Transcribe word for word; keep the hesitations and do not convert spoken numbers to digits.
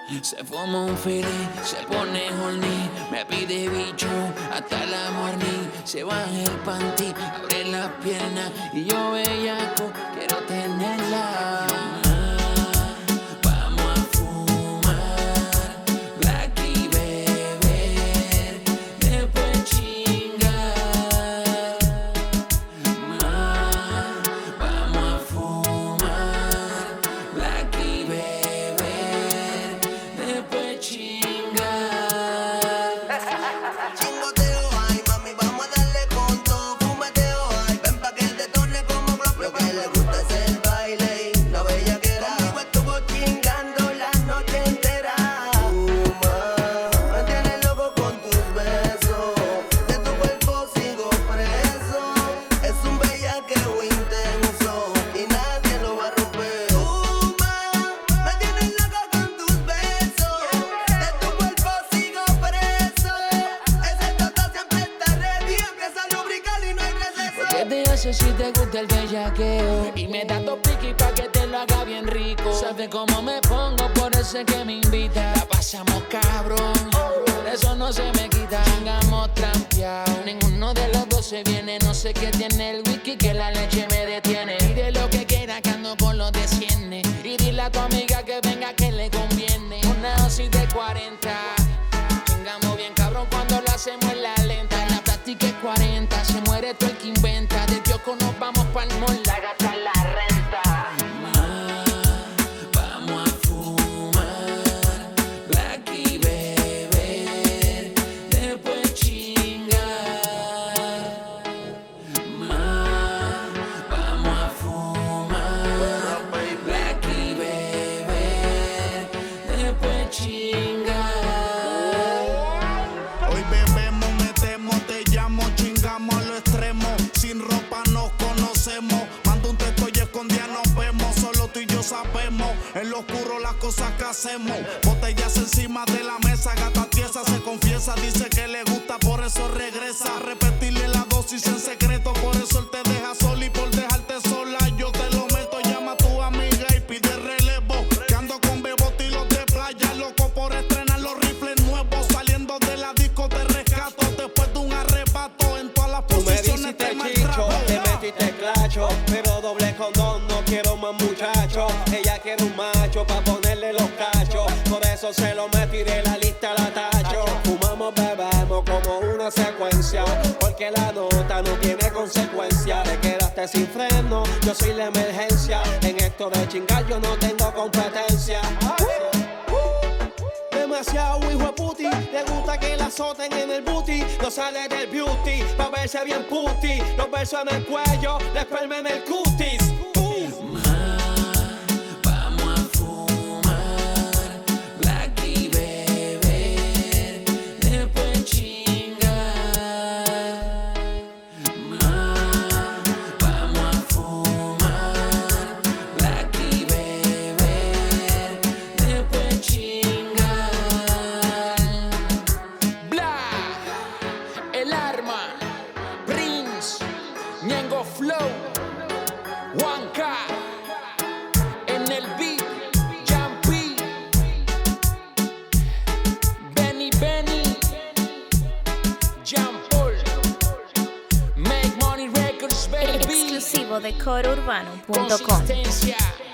Se fuma un fili, se pone horny, me pide bicho hasta la morning. Se baja el panty, abre las piernas y yo bellaco quiero tenerla. Si te gusta el bellaqueo y me das dos piquis pa' que te lo haga bien rico. Sabes cómo me pongo, por eso es que me invita. La pasamos cabrón, por eso no se me quita. Chingamos trampeado, ninguno de los dos se viene. No sé qué tiene el whisky que la leche me detiene. Pide lo que quiera que ando con los de cien. Y dile a tu amiga que venga que le conviene. Una dosis de cuarenta. Chingamos bien cabrón cuando lo hacemos en la lenta. En la práctica es cuarenta, se muere todo el que inventa. Del kiosco nos vamos pa'l mall a gastar la renta. Vamos a fumar, black y beber, después chingar. Ma, vamos a fumar, black y beber, después chingar. Hoy bebemos, metemos, te llamo, chingamos a lo extremo. Sin ropa nos conocemos. Mando un texto y escondida nos vemos. Solo tú y yo sabemos. En lo oscuro las cosas que hacemos. Botellas encima de la mesa. Gata tiesa se confiesa. Dice que le gusta, por eso regresa. A repetirle la dosis en secreto. Por eso él te deja sola y por dejarte sola yo te lo meto. Llama a tu amiga y pide relevo. Que ando con bebote y los de playa. Loco por estrenar los rifles nuevos. Saliendo de la disco te rescato. Después de un arrebato en todas las posiciones te maltrato. Te metiste clacho, pero doble condón, no quiero más muchachos. Ella quiere un macho pa' ponerle los cachos. Por eso se lo metí de la lista la tacho. Fumamos, bebemos como una secuencia. Porque la nota no tiene consecuencia. Te quedaste sin freno, yo soy la emergencia. En esto de chingar yo no tengo competencia. Demasiado hijo de puti, le gusta que la azoten en el booty. No sale del beauty, pa' verse bien puti. Los besos en el cuello, la esperma en el cutis. Vamos a fumar, black y beber, después chingar. Ma, vamos a fumar, black y beber, después chingar. Black, el arma, Prince, Ñengo Flow, one K, en el beat, Jumpy, Benny Benny, Jean Paul, Make Money Records, baby. Exclusivo de coro urbano punto com. Consistencia.